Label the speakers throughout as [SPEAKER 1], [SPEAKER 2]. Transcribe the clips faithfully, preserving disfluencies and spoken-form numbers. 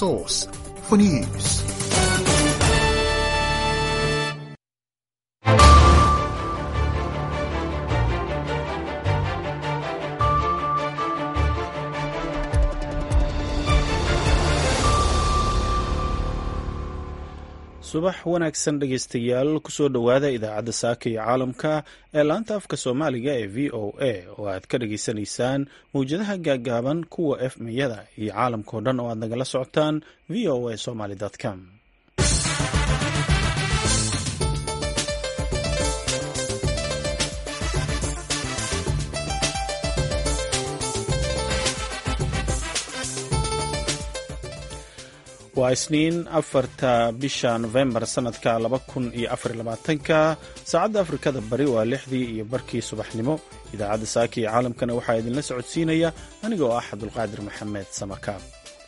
[SPEAKER 1] source for news.
[SPEAKER 2] subax wanaagsan dhegaystayaal kusoo dhowaada idaacadda saaka iyo caalamka ee laanta afka soomaaliga ee v o a oo aad ka dhageysanaysaan mawjadaha gaagaaban kuwa efmiyada iyo caalamkao dhan oo aad nagala socotaan v o a somaly com. waa isniin afarta bisha nofembar sanadka laba kun iyo afar iyo labaatanka saacadda afrikada bari waa lixdii iyo barkii subaxnimo. idaacadda saaka iyo caalamkana waxaa idinla socodsiinaya anigoo ah cabdulqaadir maxamed samakaab.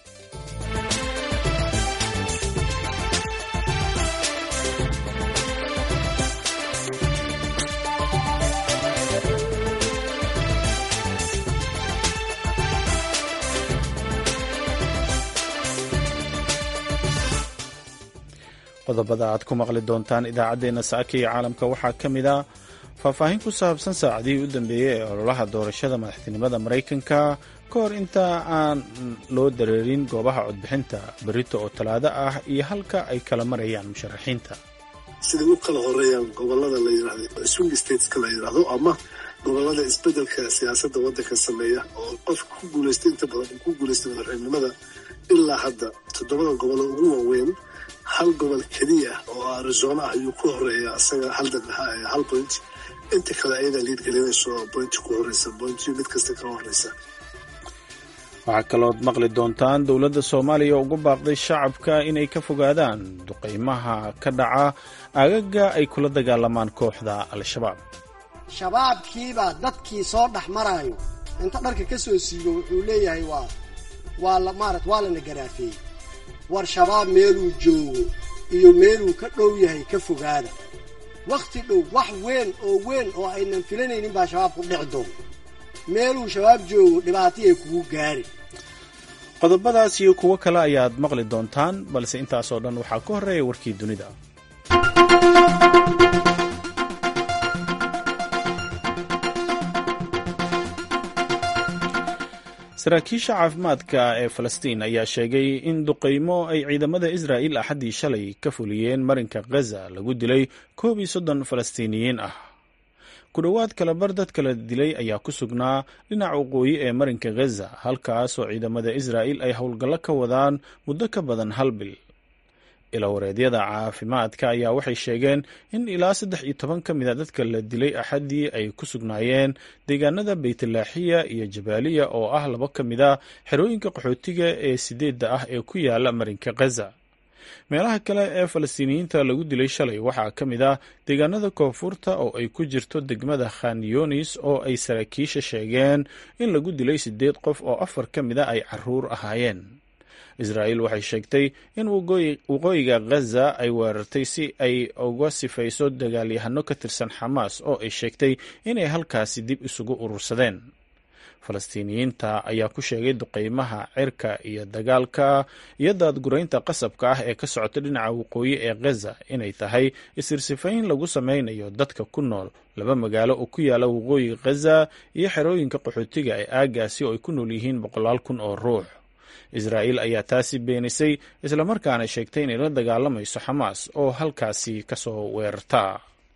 [SPEAKER 2] qodobada aad ku maqli doontaan idaacaddeenna saaka iyo caalamka waxaa ka mid a faahfaahin ku saabsan saacadihii u dambeeyey ee ololaha doorashada madaxtinimada maraykanka ka hor inta aan loo dareerin goobaha codbixinta berito oo talaado ah iyo halka ay kala marayaan musharaxiinta.
[SPEAKER 3] siday u kala horeeyaan gobolada la yidhaahdo swing stateska la yidhaahdo ama gobolada isbedelka siyaasadda waddanka sameeya oo qofka ku guulaystay inta badan ku guulaystay madaxweynenimada ilaa hadda toddobada gobolo ugu waaweyn hal gobol keliya oo Arizona ah ayuu ku horeeya asaga hal dadha hal point inta kale ayada liid gelinayso point ku horeysa point mid kasta ka horeysa.
[SPEAKER 2] waxaa kaloo maqli doontaan dowladda Soomaaliya ugu baaqday shacabka inay ka fogaadaan duqeymaha ka dhaca aagaga ay kula dagaalamaan kooxda al-shabaab.
[SPEAKER 4] shabaabkiiba dadkii soo dhaxmarayo inta dharka ka soo siigo wuxuu leeyahay waa waa la maarat waa la nagaraafay war shabaab meeluu joogo iyo meeluu ka dhow yahay ka fogaada. wakhti dhow wax weyn oo weyn oo aynan filanaynin baa shabaab ku dhici doon. meeluu shabaab joogo dhibaatayay kugu gaari.
[SPEAKER 2] qodobadaas iyo kuwo kale ayaad maqli doontaan balse intaasoo dhan waxaa ka horreeya warkii dunida. saraakiisha caafimaadka ee falastiin ayaa sheegay in duqeymo ay ciidamada israa'il axaddii shalay ka fuliyeen marinka ghaza lagu dilay koob iyo soddon falastiiniyiin ah. ku dhowaad kalabar dad kala dilay ayaa ku sugnaa dhinaca waqooyi ee marinka ghaza halkaasoo ciidamada israa'il ay howlgallo ka wadaan muddo ka badan hal bil. ilawareedyada caafimaadka ayaa waxay sheegeen in ilaa saddex iyo toban ka mid a dadka la dilay axaddii ay ku sugnaayeen deegaanada baytlaaxiya iyo jabaaliya oo ah laba ka mid a xerooyinka qaxootiga ee sideedda ah ee ku yaala marinka ghaza. meelaha kale ee falastiiniyiinta lagu dilay shalay waxaa ka mid ah deegaanada koonfurta oo ay ku jirto degmada khan yunis oo ay saraakiisha sheegeen in lagu dilay siddeed qof oo afar ka mid a ay caruur ahaayeen. israa'il waxay sheegtay in waqooyiga ghaza ay weerartay si ay uga sifayso dagaalyahano ka tirsan xamaas oo ay sheegtay inay halkaasi dib isugu urursadeen. falastiiniyiinta ayaa ku sheegay duqeymaha cirka iyo dagaalka iyo daadguraynta qasabka ah ee ka socota dhinaca waqooyi ee ghaza inay tahay isirsifayn lagu sameynayo dadka ku nool laba magaalo oo ku yaala waqooyiga ghaza iyo xerooyinka qaxootiga ee aagaasi oo ay ku nool yihiin boqolaal kun oo ruux. israa'il ayaa taasi beenisay islamarkaana sheegtay inay la dagaalamayso xamaas oo halkaasi ka soo weerarta.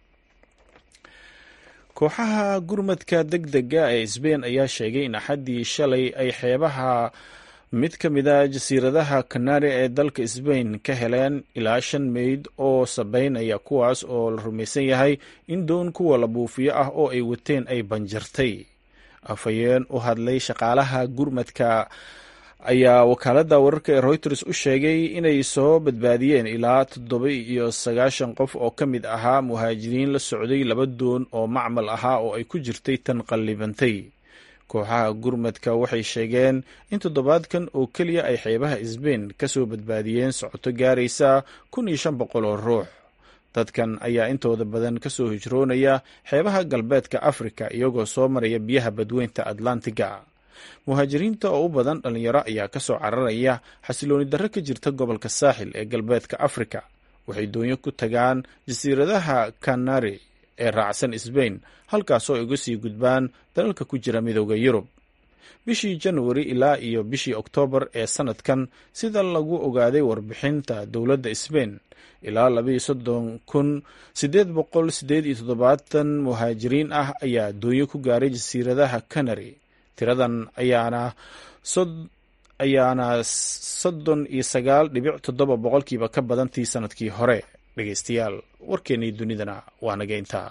[SPEAKER 2] kooxaha gurmadka degdega ee Isbeen ayaa sheegay in axaddii shalay ay xeebaha mid ka mid a jasiiradaha Kanari ee dalka Isbeen ka heleen ilaa shan meyd oo sabeynaya kuwaas oo la rumaysan yahay in doon kuwa la buufiyo ah oo ay wateen ay banjartay. afhayeen u hadlay shaqaalaha gurmadka ayaa wakaaladda wararka ee Reuters u sheegay inay soo badbaadiyeen ilaa toddoba iyo sagaashan qof oo ka mid ahaa muhaajiriin la socday laba doon oo macmal ahaa oo ay ku jirtay tan qallibantay. kooxaha gurmadka waxay sheegeen in toddobaadkan oo keliya ay xeebaha Isbeen ka soo badbaadiyeen socoto gaaraysa kun iyo shan boqol oo ruux. dadkan ayaa intooda badan ka soo hijroonaya xeebaha galbeedka Afrika iyagoo soo maraya biyaha badweynta Atlantiga. muhaajiriinta oo u badan dhallinyaro ayaa ka soo cararaya xasilooni darro ka jirta gobolka saaxil ee galbeedka afrika. waxay doonyo ku tagaan jasiiradaha Canary ee raacsan Sbain, halkaasoo ay uga sii gudbaan dalalka ku jira midowda Yurub. bishii January ilaa iyo bishii Oktoobar ee sanadkan, sida lagu ogaaday warbixinta dowladda Sbain, ilaa laba iyo soddon kun sideed boqol sideed iyo toddobaatan muhaajiriin ah ayaa doonyo ku gaaray jasiiradaha Canary. tiradan ayaana sod ayaana soddon iyo sagaal dhibic toddoba boqolkiiba ka badantii sanadkii hore. dhegeystayaal, warkeennii dunidana waa naga intaa.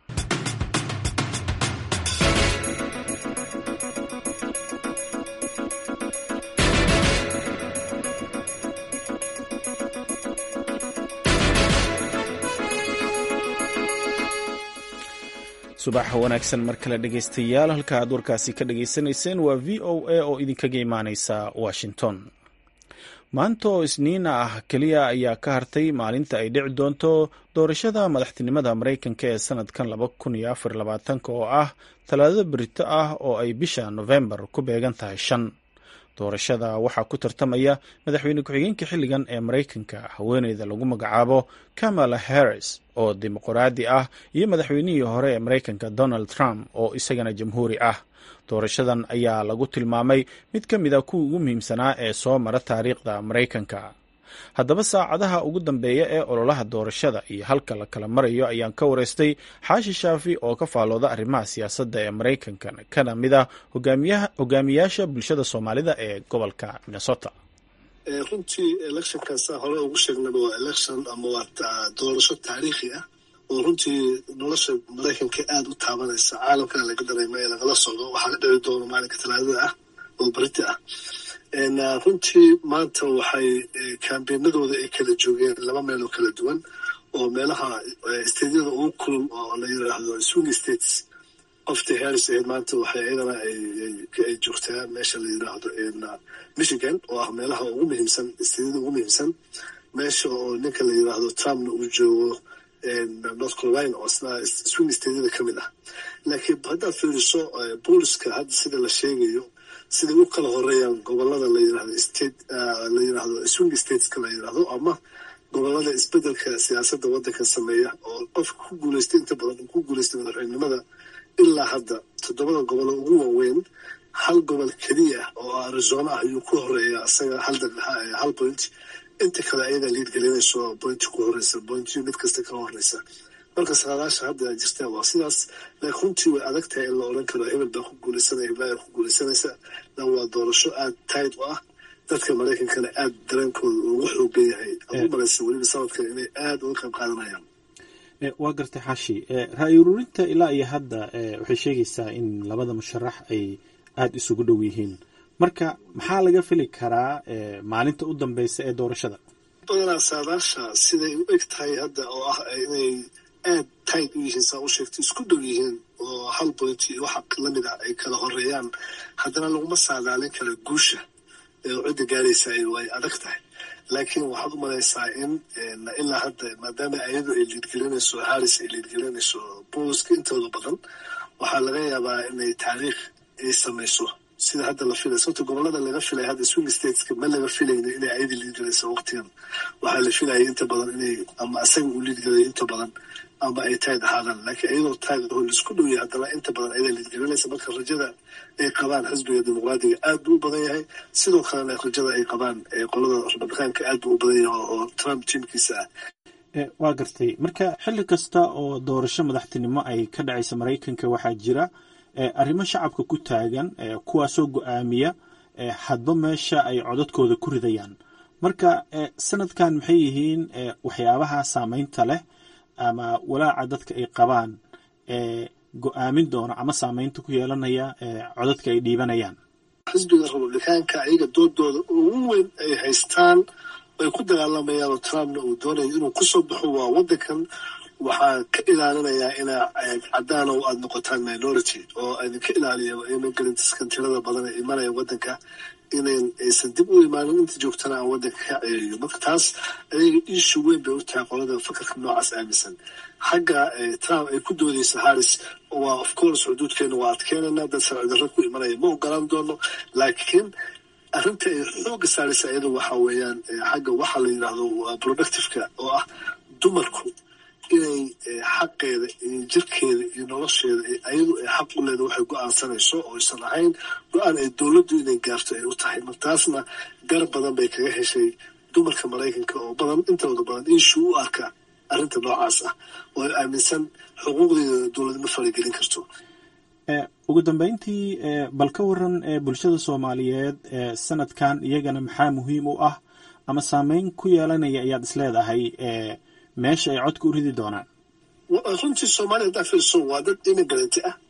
[SPEAKER 2] subax wanaagsan mar kale dhegeystayaal, halka aad warkaasi ka dhegeysanayseen waa v o a oo idinkaga imaaneysa Washington. maanta oo isniina ah keliya ayaa ka hartay maalinta ay dhici doonto doorashada madaxtinimada Mareykanka ee sanadkan laba kun iyo afar iyo labaatanka oo ah talaadada berito ah oo ay bisha November ku beegan tahay shan. doorashada waxaa ku tartamaya madaxweyne ku-xigeenka xilligan ee Mareykanka, haweeneyda lagu magacaabo Kamala Harris oo dimuqraadi ah, iyo madaxweynihii hore ee Mareykanka Donald Trump oo isagana jamhuuri ah. doorashadan ayaa lagu tilmaamay mid ka mid a kuwa ugu muhiimsanaa ee soo mara taariikhda Mareykanka. haddaba saacadaha ugu dambeeya ee ololaha doorashada iyo halka la kala marayo ayaan ka wareystay Xaashi Shaafi oo ka faalooda arrimaha siyaasadda ee Mareykanka, kana mid ah hogaamiyaasha bulshada Soomaalida ee gobolka Minnesota.
[SPEAKER 3] runtii electionkaas hore ugu sheegnaba waa election ama waa doorasho taariikhi ah oo runtii nolosha Mareykanka aad u taabanaysa. caalamkana laga dareemay lagala socdo waxaa ka dhici doona maalinka talaadada ah oo berito ah. runtii maanta waxay kaambeenadooda ay kala joogeen laba meel oo kala duwan, oo meelaha stadiyada ugu kulul oo la yiraahdo swing states. qoftii Harris ahayd maanta waxay iyadana ay joogtaa meesha la yiraahdo Michigan oo ah meelaha ugu muhiimsan, stadiyada ugu muhiimsan. meesha oo ninka la yiraahdo Trumpna uu joogo North Carolina oo isna swing stateyada ka mid ah. laakiin haddaad fiiriso booliska hadda sida la sheegayo, sida u kala horeeyaan gobolada la yiraahdo state la yiraahdo swing stateska la yiraahdo, ama gobolada isbedelka siyaasadda waddanka sameeya oo qofka ku guuleystay inta badan ku guuleystay madaxweynenimada. ilaa hadda toddobada gobol ugu waaweyn, hal gobol keliya oo Arizona ah ayuu ku horeeya isaga hal hal point. inta kale ayada liid gelinayso point ku horeysa, point mid kasta ka horeysa. marka saadaasha hadda jirta waa sidaas. laakiin runtii way adag tahay in la oran karo hebel baa ku guuleysanaya, hebel baa ku guuleysanaysa. waa doorasho aad tight u ah, dadka Mareykankana aad dareenkooda ugu xoogan yahay. ugu maraysa weliba sanadkan inay aad uga qayb qaadanayaan.
[SPEAKER 2] waa gartay Xaashi, ra'yi ururinta ilaa iyo hadda waxay sheegaysaa in labada musharax ay aad isugu dhow yihiin. marka maxaa laga fili karaa maalinta u dambeysa ee doorashada?
[SPEAKER 3] badanaa saadaasha siday u eg tahay hadda oo ah inay aad tight u yihiin, saa u sheegtay isku dhow yihiin oo hal point iyo waxa lamid ah ay kala horeeyaan. haddana laguma saadaalin kara guusha cidda gaaraysa way adag tahay. laakiin waxaad u malaysaa in ilaa hadda maadaama ayadu ay liidgelinayso Harris ay liidgelinayso booliska intooda badan, waxaa laga yaabaa inay taariikh ay samayso sida hadda la filay. sababta gobolada laga filay hadda swing stateska ma laga filayna inay ayada liidgelayso waqtigan. waxaa la filayay inta badan inay ama asaga uu liidgelayo inta badan ama ay tayd ahaadaan. laakiin iyadoo tayd oo laisku dhow yahay haddana inta badan ayada liidgelinaysa. marka rajada ay qabaan xisbiga dimuqraadiga aad buu u badan yahay, sidoo kalena rajada ay qabaan qolada Republikaanka aad buu u badan yahay oo Trump tiimkiisa ah.
[SPEAKER 2] waa gartay. marka xilli kasta oo doorasho madaxtinimo ay ka dhacaysa Mareykanka waxaa jira arrimo shacabka ku taagan, kuwaasoo go-aamiya hadba meesha ay codadkooda ku ridayaan. marka sanadkan maxay yihiin waxyaabaha saameynta leh ama walaaca dadka ay qabaan go-aamin doona ama saameynta ku yeelanaya codadka ay dhiibanayaan?
[SPEAKER 3] xisbiga Republikaanka ayaga doodooda ugu weyn ay haystaan ay ku dagaalamayaan oo Trumpna uu doonayo inuu kusoo baxo waa waddankan waxaa ka ilaalinayaa inaa cadaan oo aad noqotaan minority oo idinka ilaaliya immigrants tirada badan ee imanaya waddanka inayn aysan dib u imaanin inta joogtana aan waddanka ka ceeriyo marka taas ayaga ishu weyn bay u tahay qolada fakarka noocaas aaminsan xagga trump ay ku doodaysa harris waa of course xuduudkeena waa adkeenana dad sharci darro ku imanaya ma ogolaan doono laakiin arrinta ay xooga saaraysa iyada waxa weeyaan xagga waxaa la yidhaahdo productiveka oo ah dumarku inay xaqeeda iyo jirkeeda iyo nolosheeda ayadu ay xaq u leeda waxay go-aansanayso oo aysan ahayn go-aan ay dowladdu inay gaarto ay u tahay martaasna garab badan bay kaga heshay dumarka maraykanka oo badan intooda badan inshuu u arka arrinta noocaas ah oo ay aaminsan xuquuqdeeda dowladnimo faragelin karto
[SPEAKER 2] ugu dambeyntii bal ka waran bulshada soomaaliyeed sanadkan iyagana maxaa muhiim u ah ama saameyn ku yeelanaya ayaad isleedahay meesha ay codka u ridi doonaan
[SPEAKER 3] runtii soomaaliya haddaa fiirso waa dad immigrant ah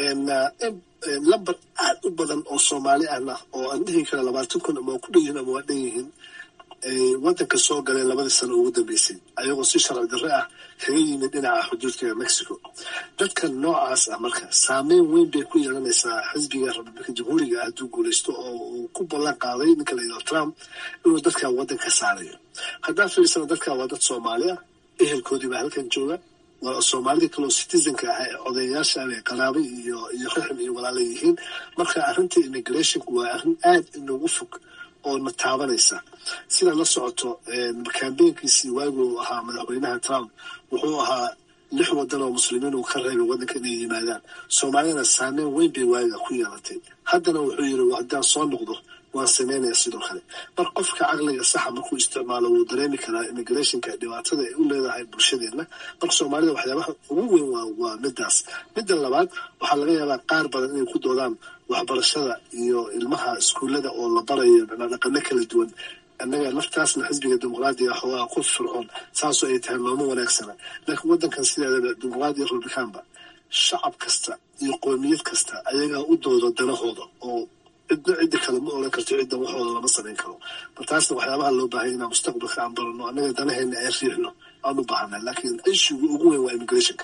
[SPEAKER 3] lambar aad u badan oo soomaali ahna oo aan dhihi kara labaatan kun ama waa ku dhan yihiin ama waa dhan yihiin waddanka soo galeen labadii sano ugu dambeysay ayagoo si sharci darre ah kaga yimid dhinaca xuduudka mexico dadka noocaas ah marka saameyn weyn bay ku yeelanaysaa xisbiga republika jamhuuriga ah hadduu guulaysto oo uu ku ballan qaaday ninka la yidhaho trump inuu dadkaa waddanka saarayo haddaa fiirsana dadkaa waa dad soomaali ah ehelkoodii baa halkan jooga waa soomaalida kaloo citizenka ah ee odayayaasha ah ee qaraabo iyo iyo raxim iyo walaala yihiin marka arrinta immigrationku waa arrin aad inoogu fog oo na taabanaysa sida la socoto kambeynkiisii waaguu ahaa madaxweynaha trump wuxuu ahaa lix waddan oo muslimiin uu ka reebay waddanka inay yimaadaan soomaaliyana saameyn weyn bay waaga ku yeelatay haddana wuxuu yidhi haddaan soo noqdo waan sameynaya sidoo kale mar qofka caqliga saxa markuu isticmaalo wuu dareemi karaa immigrationka dhibaatada ay u leedahay bulshadeenna marka soomaalida waxyaabaha ugu weyn waa waa midaas midda labaad waxaa laga yaabaa qaar badan inay ku doodaan waxbarashada iyo ilmaha iskuullada oo la barayo dhaqano kala duwan annaga naftaasna xisbiga dimuqraadiga xoogaa ku fircoon saasoo ay tahay looma wanaagsana laakiin waddankan sideedaba dimuqraadiya republicaanba shacab kasta iyo qoomiyad kasta ayagaa u doodo danahooda oo cidna cidda kale ma oran karto ciddan waxooda lama samayn karo martaasna waxyaabaha loo baahanya inaan mustaqbalka aan barano annaga danaheena ay riixno aan u baahanay laakiin ishiga ugu weyn waa immigrationka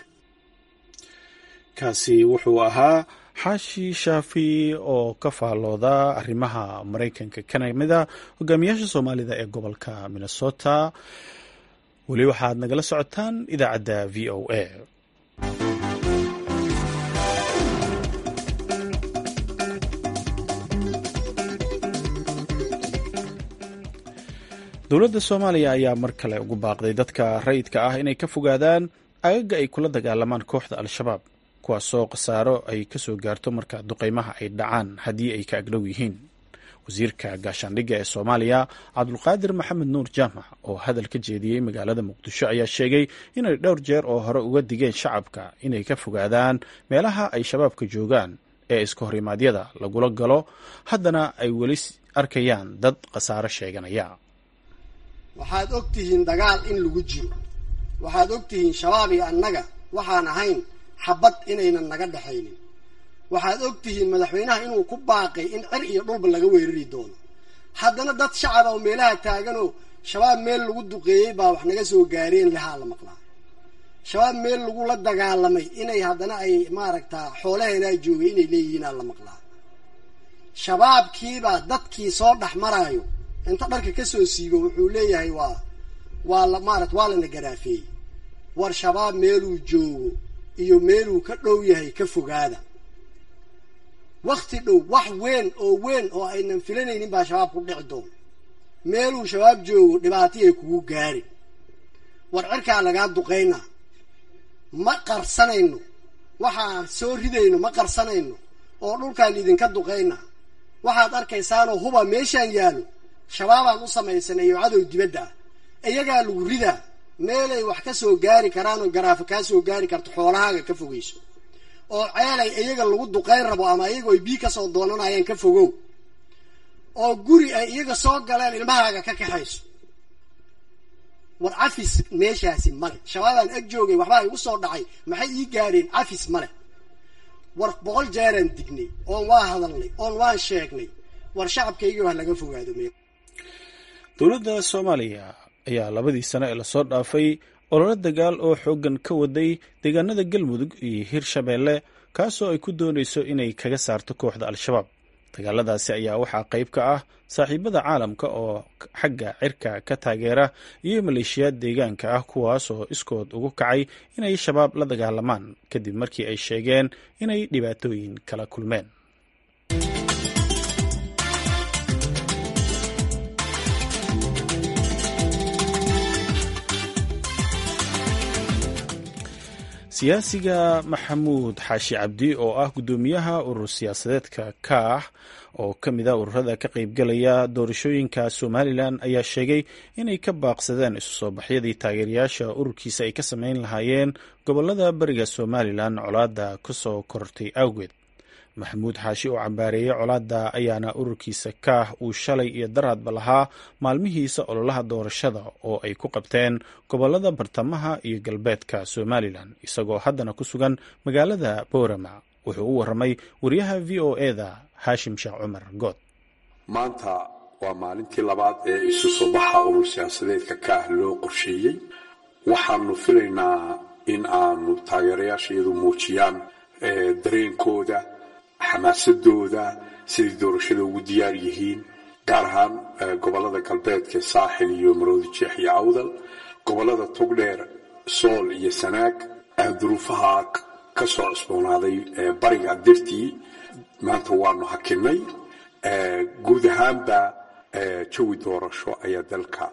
[SPEAKER 2] kaasi wuxuu ahaa xaashi shaafi oo ka faallooda arrimaha maraykanka kana mida hogaamiyaasha soomaalida ee gobolka minnesota weli waxaad nagala socotaan idaacadda v o a dowladda soomaaliya ayaa mar kale ugu baaqday dadka rayidka ah inay ka fogaadaan agaga ay kula dagaalamaan kooxda al-shabaab kuwaasoo khasaaro ay ka soo gaarto marka duqeymaha ay dhacaan haddii ay ka agdhow yihiin wasiirka gaashaandhigga ee soomaaliya cabdulqaadir maxamed nuur jaamac oo hadal ka jeediyey magaalada muqdisho ayaa sheegay inay dhowr jeer oo hore uga digeen shacabka inay ka fogaadaan meelaha ay shabaabka joogaan ee iska horimaadyada lagula galo haddana ay weli arkayaan dad khasaaro sheeganaya
[SPEAKER 4] waxaad og tihiin dagaal in lagu jiro waxaad og tihiin shabaab iyo annaga waxaan ahayn xabad inaynan naga dhexaynin waxaad og tihiin madaxweynaha inuu ku baaqay in cir iyo dhulba laga weerari doono haddana dad shacab oo meelaha taaganoo shabaab meel lagu duqeeyey baa wax naga soo gaareen lahaa la maqlaa shabaab meel lagula dagaalamay inay haddana ay maaragtaa xoolaheenaa joogay inay leeyihiinaa la maqlaa shabaabkiibaa dadkii soo dhex maraayo inta dharka ka soo siibo wuxuu leeyahay waa waa la maarata waa lana garaafeeyey war shabaab meeluu joogo iyo meeluu ka dhow yahay ka fogaada wakti dhow wax weyn oo weyn oo aynan filanaynin baa shabaab ku dhici doona meeluu shabaab joogo dhibaatayay kugu gaari war cirkaa lagaa duqaynaa ma qarsanayno waxaan soo ridayno ma qarsanayno oo dhulkaan idinka duqaynaa waxaad arkaysaanoo huba meeshaan yaalo shabaabaan u samaysanayo cadow dibadda ah iyagaa lagu ridaa meelay wax ka soo gaari karaan oo garaafa kaa soo gaari karto xoolahaaga ka fogeyso oo ceelay iyaga lagu duqayn rabo ama iyago ay bii kasoo doonanayaan ka fogow oo guri ay iyaga soo galeen ilmahaaga ka kaxayso war cafis meeshaasi male shabaabaan ag joogay waxbaa igu soo dhacay maxay ii gaadheen cafis male war boqol jeeraan dignay oon waa hadalnay oon waan sheegnay war shacabkaygii wax laga fogaado meel
[SPEAKER 2] dowladda soomaaliya ayaa labadii sano ee lasoo dhaafay ololo dagaal oo xooggan ka waday deegaanada galmudug iyo hirshabeelle kaasoo ay ku doonayso inay kaga saarto kooxda al-shabaab dagaaladaasi ayaa waxaa qayb ka ah saaxiibada caalamka oo xagga cirka ka taageera iyo maleeshiyaad deegaanka ah kuwaas oo iskood ugu kacay inay shabaab la dagaalamaan kadib markii ay sheegeen inay dhibaatooyin kala kulmeen. siyaasiga maxamuud xaashi cabdi oo ah guddoomiyaha urur siyaasadeedka kaax oo ka mid a ururada ka qaybgalaya doorashooyinka somalilan ayaa sheegay inay ka baaqsadeen isu soo baxyadii taageerayaasha ururkiisa ay ka samayn lahaayeen gobolada bariga somalilan colaadda ka soo korortay awgeed. maxamuud xaashi oo cambaareeyey colaadda ayaana ururkiisa kaax uu shalay iyo daraadba lahaa maalmihiisa ololaha doorashada oo ay ku qabteen gobolada bartamaha iyo galbeedka somalilan isagoo haddana ku sugan magaalada boorama. wuxuu u warramay wariyaha v o eda haashim sheekh cumar good.
[SPEAKER 5] maanta waa maalintii labaad ee isu soo baxa urur siyaasadeedka kaax loo qorsheeyey. waxaanu filaynaa in aanu taageerayaashayadu muujiyaan dareenkooda, xamaasadooda, siday doorashada ugu diyaar yihiin, gaar ahaan gobolada galbeedka saaxil iyo maroodi jeex iyo awdal, gobolada togdheer, sool iyo sanaag. duruufaha ka soo cusboonaaday bariga dartii maanta waanu hakinay. guud ahaanba jawi doorasho ayaa dalka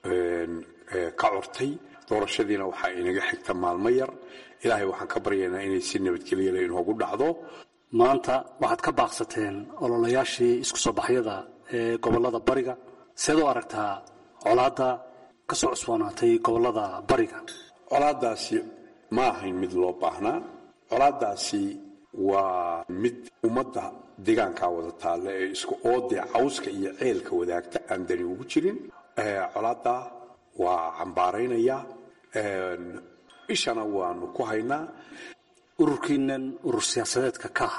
[SPEAKER 5] ka curtay. doorashadiina waxaa inaga xigta maalmo yar. ilaahay waxaan ka baryaynaa inay si nabadgelyo leh inoogu dhacdo.
[SPEAKER 6] maanta waxaad ka baaqsateen ololayaashii isku soo baxyada ee gobolada bariga. seed u aragtaa colaadda ka soo cusboonaatay gobolada bariga?
[SPEAKER 5] colaaddaasi ma ahayn mid loo baahnaa. colaaddaasi waa mid ummadda deegaankaa wada taalla ee isku oodee cawska iyo ceelka wadaagta aan dani ugu jirin. colaadda waa cambaaraynaya, ishana waanu ku haynaa.
[SPEAKER 6] ururkiinan urur siyaasadeedka kaax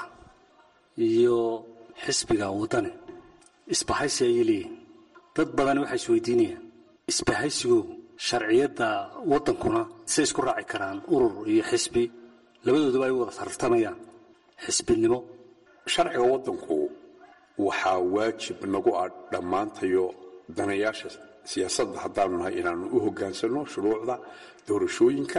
[SPEAKER 6] iyo xisbiga wadani isbahaysi ayay leeyihiin. dad badani waxay isweydiinayaan isbahaysigu sharciyadda waddankuna say isku raaci karaan urur iyo xisbi labadooduba ay wada tartamayaan xisbinimo.
[SPEAKER 5] sharciga waddanku waxaa waajib nagu ah dhammaantayo danayaasha siyaasadda haddaanu nahay inaanu u hoggaansanno shuruucda doorashooyinka.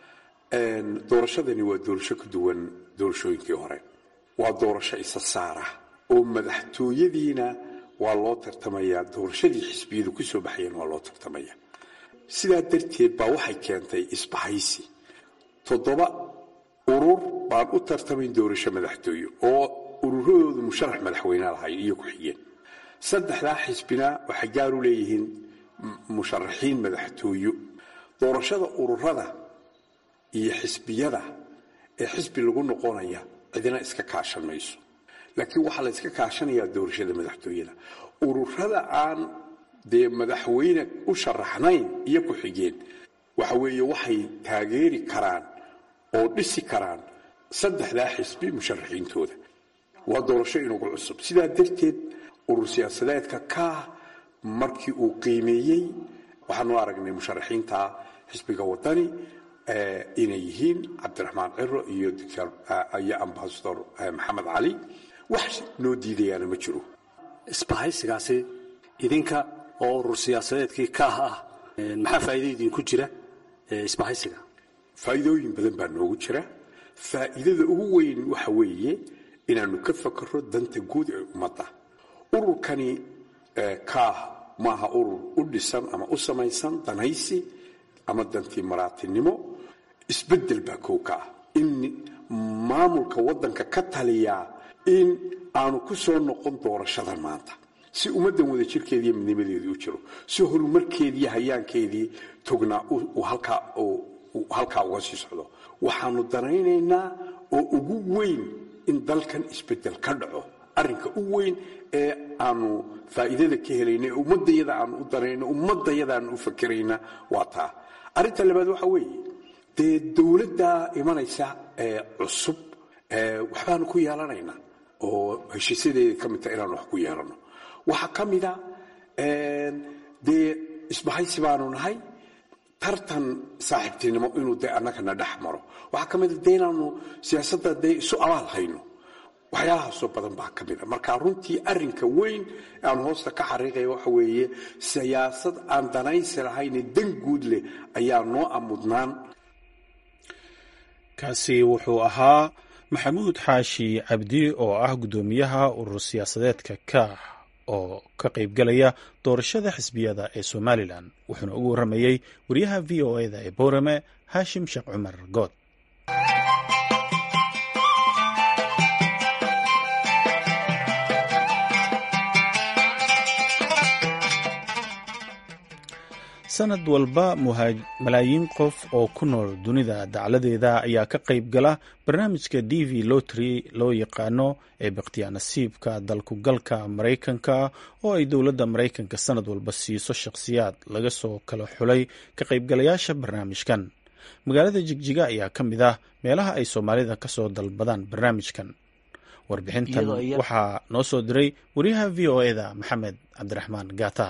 [SPEAKER 5] doorashadani waa doorasho ka duwan doorashooyinkii hore. waa doorasho isa saara oo madaxtooyadiina waa loo tartamayaa, doorashadii xisbiyadu ku soo baxayeen waa loo tartamaya. sidaa darteed baa waxay keentay isbahaysi. toddoba urur baan u tartamayn doorasho madaxtooye oo ururadoodu musharax madaxweyne lahay iyo ku xigeen. saddexdaa xisbina waxay gaar u leeyihiin musharaxiin madaxtooyo. doorashada ururada iyo xisbiyada ee xisbi lagu noqonaya cidina iska kaashan mayso, laakiin waxaa la iska kaashanayaa doorashada madaxtooyada. ururada aan dee madaxweyne u sharaxnayn iyo ku xigeen waxa weeye waxay taageeri karaan oo dhisi karaan saddexdaa xisbi musharaxiintooda. waa doorasho inagu cusub. sidaa darteed urur siyaasadeedka kaax markii uu qiimeeyey waxaanu aragnay musharaxiinta xisbiga wadani inay yihiin cabdiraxmaan ciro iyo doctor iyo ambasador maxamed cali. wax noo diidayaana ma jiro.
[SPEAKER 6] isbahaysigaasi idinka oo urur siyaasadeedkii kaax ah maxaa faa'iido idinku jira isbahaysiga?
[SPEAKER 5] faa'iidooyin badan baa noogu jira. faa'iidada ugu weyn waxa weeye inaanu ka fakaro danta guud ee ummadda. ururkani kaax maaha urur u dhisan ama u samaysan danaysi ama dantii maraatinimo. isbeddel baa kow ka ah in maamulka waddanka ka taliyaa in aanu ku soo noqon doorashadan maanta, si ummaddan wada jirkeediiyo midnimadeedii u jiro, si horumarkeediiyo hayaankeedii tognaa halkaa uga sii socdo. waxaanu danaynaynaa oo ugu weyn in dalkan isbeddel ka dhaco. arrinka u weyn ee aanu faa'iidada ka helayna ee ummaddayada aanu u danayno, ummaddayada aanu u fakerayna waa taa. arrinta labaad waxa weeye dee dowladda imanaysa ee cusub waxbaanu ku yeelanaynaa oo heshiisyadeeda ka mid taha inaanu wax ku yeelanno. waxaa ka mida dee isbahaysi baanu nahay, tartan saaxiibtinimo inuu dee annagana dhex maro. waxaa ka mida dee inaanu siyaasadda dee isu abaal hayno waxyaalahaasoo badan baa ka mid a marka runtii arrinka weyn aan hoosta ka xariiqaya waxa weeye siyaasad aan danaysi lahayne dan guud leh ayaa noo amudnaan.
[SPEAKER 2] kaasi wuxuu ahaa maxamuud xaashi cabdi oo ah guddoomiyaha urur siyaasadeedka kaax oo ka qaybgalaya doorashada xisbiyada ee somalilan wuxuuna ugu warramayey wariyaha v o e da ee boorame haashim sheekh cumar good. sanad walba malaayiin qof oo ku nool dunida dacladeeda ayaa ka qayb gala barnaamijka d v lotry loo yaqaano ee bakhtiyaa nasiibka dalkugalka maraykanka oo ay dowladda maraykanka sanad walba siiso shakhsiyaad laga soo kala xulay ka qaybgalayaasha barnaamijkan. magaalada jigjiga ayaa ka mid ah meelaha ay soomaalida ka soo dalbadaan barnaamijkan. warbixintan waxaa noo soo diray wariyaha v o e da maxamed cabdiraxmaan gaata.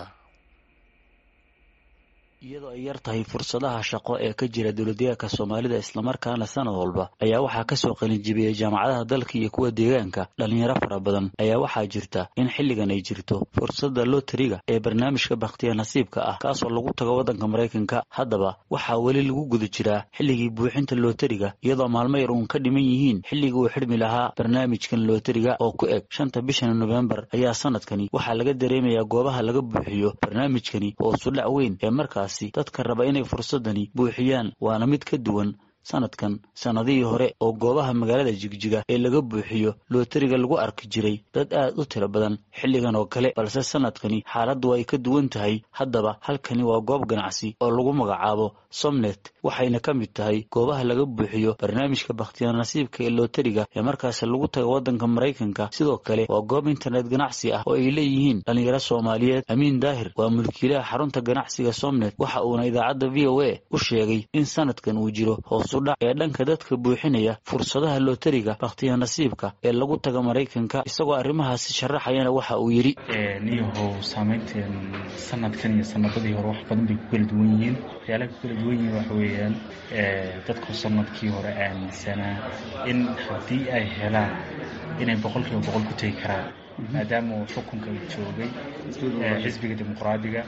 [SPEAKER 7] iyadoo ay yar tahay fursadaha shaqo ee ka jira dowladdeegaanka soomaalida islamarkaana sanad walba ayaa waxaa ka soo qalinjibiyey jaamacadaha dalka iyo kuwa deegaanka dhalinyaro fara badan ayaa waxaa jirta in xilligan ay jirto fursadda lotariga ee barnaamijka bakhtiya nasiibka ah kaasoo lagu tago waddanka maraykanka. haddaba waxaa weli lagu guda jiraa xilligii buuxinta lotariga iyadoo maalmo yar uun ka dhiman yihiin xilligii uu xidhmi lahaa barnaamijkan lotariga oo ku eg shanta bishan nofembar ayaa sanadkani waxaa laga dareemayaa goobaha laga buuxiyo barnaamijkani oo sudhac weyn ee markaas dadka raba inay fursadani buuxiyaan waana mid ka duwan sanadkan sanadihii hore oo goobaha magaalada jigjiga ee laga buuxiyo lotariga lagu arki jiray dad aad u tiro badan xilligan oo kale, balse sanadkani xaaladdu ay ka duwan tahay. haddaba halkani waa goob ganacsi oo lagu magacaabo somnet waxayna ka mid tahay goobaha laga buuxiyo barnaamijka bakhtiyaa nasiibka ee lotariga ee markaas lagu tago waddanka maraykanka. sidoo kale waa goob internet ganacsi ah oo ay leeyihiin dhalinyaro soomaaliyeed. amiin daahir waa mulkiilaha xarunta ganacsiga somnet waxa uuna idaacadda v o a u sheegay in sanadkan uu jiro hoos ee dhanka dadka buuxinaya fursadaha lotariga bakhtiya nasiibka ee lagu taga maraykanka. isagoo arrimahaasi sharaxayana waxa uu yidhi
[SPEAKER 8] niyahow saamaynteen sanadkan iyo sanadadii hore wax badan bay ku kala duwan yihiin. waxyaalaha ku kala duwan yihiin waxa weeyaan dadku sanadkii hore aaminsanaa in haddii ay helaan inay boqolkiiba boqol ku tegi karaan maadaama uu xukunka uu joogay xisbiga dimuqraadiga.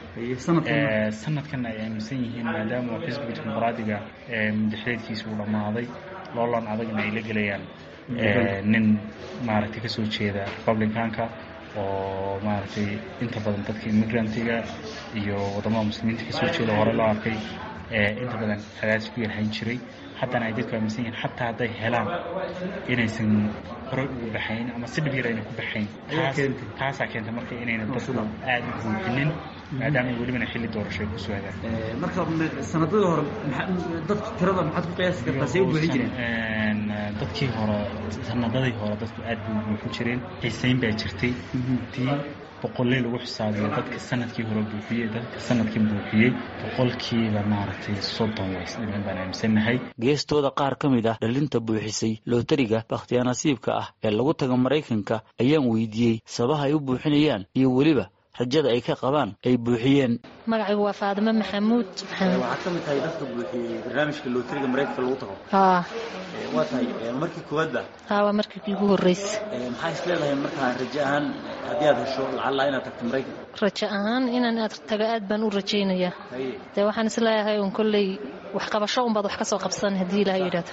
[SPEAKER 8] sanadkan ay aaminsan yihiin maadaama uu xisbiga dimuqraadiga madaxweynkiisa uu dhammaaday loolan adagna ay la gelayaan nin maaragtay kasoo jeeda republicanka oo maaragtay inta badan dadka immigrantiga iyo wadamada muslimiinta kasoo jeeda hore loo arkay inta badan cadaadis ku yarhayn jiray. haddana ay dadku aaminsan yihiin xataa hadday helaan inaysan hore ugu baxayn ama si dhib yar ayna ku baxayn. taasaa keenta marka inayna dadku aad u buuxinin maadaama welibana xilli doorasho ay ku soo hadaan.
[SPEAKER 9] marka sanadadii hore dadku tirada maxaad ku qiyaasi kartaa say u buuxin jireen?
[SPEAKER 8] dadkii hore sanadadii hore dadku aad bay u buuxin jireen. xiisayn baa jirtay tii boqolley lagu xisaabiyo dadka sanadkii hore buuxiyey dadka sanadkii buuxiyey boqolkiiba maaragtay soddon way isdhiman baan aaminsannahay.
[SPEAKER 7] geestooda qaar ka mid ah dhalinta buuxisay lotariga bakhtiyaa nasiibka ah ee lagu taga maraykanka ayaan weydiiyey sabaha ay u buuxinayaan iyo weliba rajada ay ka qabaan ay buuxiyeen.
[SPEAKER 10] magacaygu waa faadimo maxamuud.
[SPEAKER 9] waxaad ka mid tahay dadka buuxiyey barnaamijka lotariga maraykanka lagu tago?
[SPEAKER 10] haa.
[SPEAKER 9] waa tahay markii koowaadba?
[SPEAKER 10] haa, waa markii ugu horreysay.
[SPEAKER 9] maxaa is leedahay markaa rajo ahaan haddii aad hesho lacalla inaad tagto maraykanka?
[SPEAKER 10] rajo ahaan inaan aad taga aad baan u rajaynayaa. dee waxaan is leeyahay un kolley wax qabasho unbaad wax ka soo qabsan haddii ilaha yidhahdo.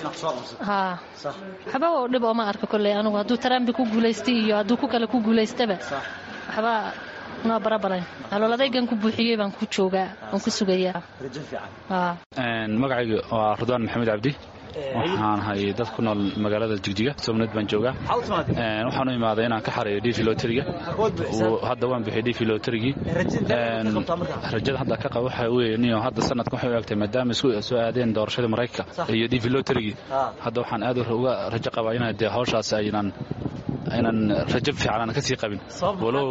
[SPEAKER 10] haa. waxba oo dhib oo ma arka kolley anigu hadduu tarambi ku guulaystay iyo hadduu ku kale ku guulaystaba waxba noo barabarayn. aloladaygan ku buuxiyey baan ku joogaa waan ku sugayaa.
[SPEAKER 9] rajo fiican.
[SPEAKER 11] magacayga waa ridwaan maxamed cabdi. waxaan ahay dad ku nool magaalada jigjiga somnet baan joogaa. waxaan u imaaday inaan ka xareeyo d v lotariga. hadda waan bixiyay d v lotarigii. rajada hadda ka qaba waxa weeye niyo hadda sanadka waxay u egtay maadaama isku soo aadeen doorashada maraykanka iyo d v lotarigii. hadda waxaan aad uga rajo qabaa inay dee hawshaas aynan aynan rajo fiican aan ka sii qabin. walow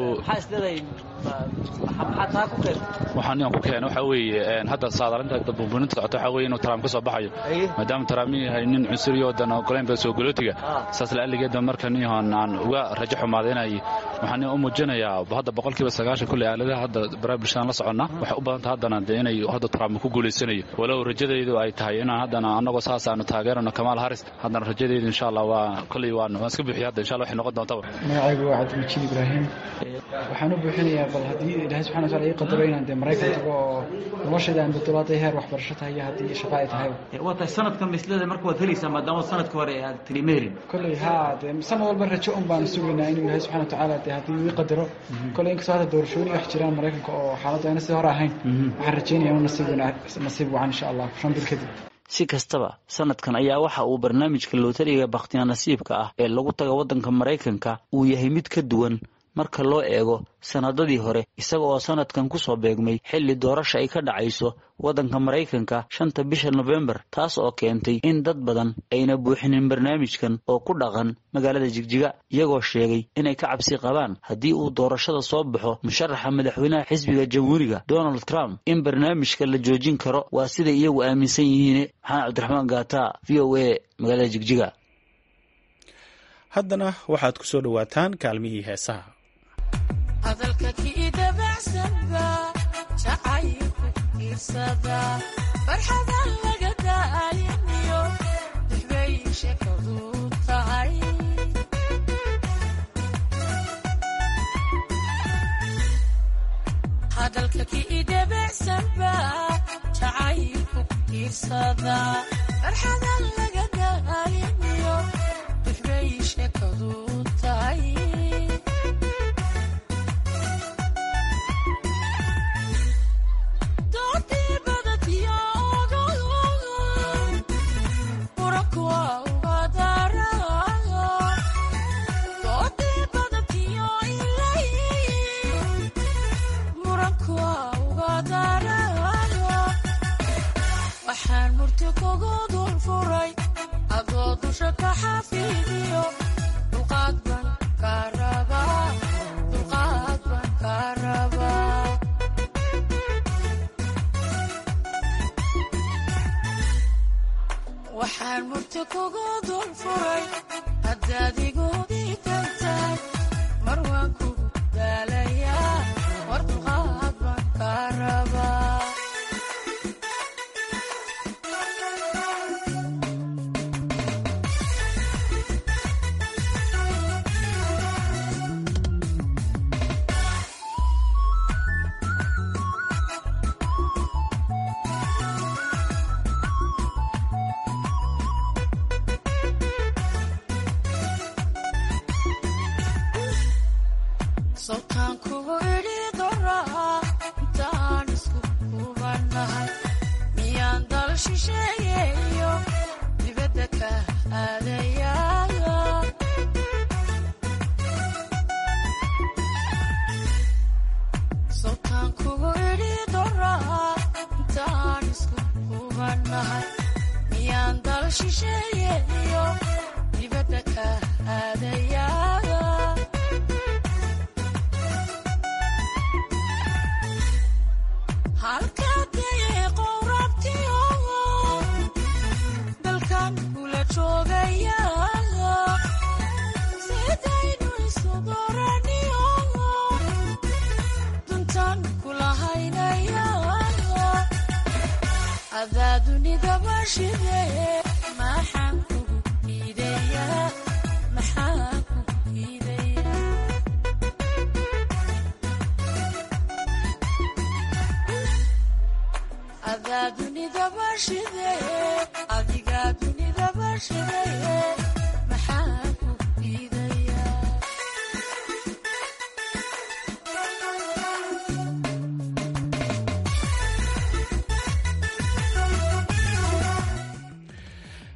[SPEAKER 11] waxaan ku keenay waxa weeye hadda saadalinta buubuuninta socota waxa weeye inuu Trump ka soo baxayo maadaama Trump yahay nin cunsuri oo dan ogolayn ba soo galootiga saas la aligeeda markan yahan aan uga rajo xumaaday inay waxaan u muujinayaa hadda boqolkiiba sagaashan kulli aaladaha hadda baraha bulshada la soconnaa waxay u badan tahay haddana dee inay hadda Trump ku guulaysanayo walow rajadaydu ay tahay inaan haddana annagoo saas aanu taageerano Kamala Harris haddana rajadaydu insha Allah waa kulli waan waan iska bixiyaa hadda insha Allah waxay noqon doontaa
[SPEAKER 12] magacaygu waa Cabdi Ibrahim waxaan u buuxinayaa bal haddii Ilaahay subxaanahu wa ta'aala ay qadaro inaan dee Mareykanka tago oo noloshayda aan bedelaatay heer waxbarasho tahay haddii shaqo ay tahay
[SPEAKER 9] waa tahay sanadkan mislada marka waad helaysaa maadaama sanadka hore aad tirimeelin
[SPEAKER 12] kulli haa dee sanad walba rajo un baan sugaynaa inuu Ilaahay subxaanahu wa ta'aala dee haddii uu qadaro kulli inkastoo hadda doorashooyin wax jiraan Mareykanka oo xaaladda ayna si hore ahayn waxaan rajaynayaa inuu nasiib nasiib wacan insha Allah shan bil kadib
[SPEAKER 7] si kastaba sanadkan ayaa waxa uu barnaamijka lootariga bakhtiya nasiibka ah ee lagu tago wadanka Mareykanka uu yahay mid ka duwan marka loo eego sanadadii hore isaga oo sanadkan ku soo beegmay xilli doorasho ay ka dhacayso wadanka Mareykanka shanta bisha November taas oo keentay in dad badan ayna buuxinin barnaamijkan oo ku dhaqan magaalada Jigjiga iyagoo sheegay inay ka cabsi qabaan haddii uu doorashada soo baxo musharaxa madaxweynaha xisbiga Jamhuuriga Donald Trump in barnaamijka la joojin karo waa sida iyagu aaminsan yihiin Maxamed Cabdiraxmaan Gaata V O A magaalada Jigjiga
[SPEAKER 2] haddana waxaad ku soo dhawaataan kaalmihii heesaha
[SPEAKER 13] hadalka kiida baxsanba jacaylku irsada farxada laga daayniyo dixbay sheekadu tahay hadalka kiida baxsanba jacaylku irsada farxada laga daayniyo dixbay sheekadu tahay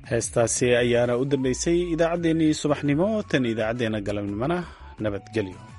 [SPEAKER 2] heestaasi ayaana u dambeysay idaacaddeenii subaxnimo tan idaacaddeenna galabnimona nabadgelyo.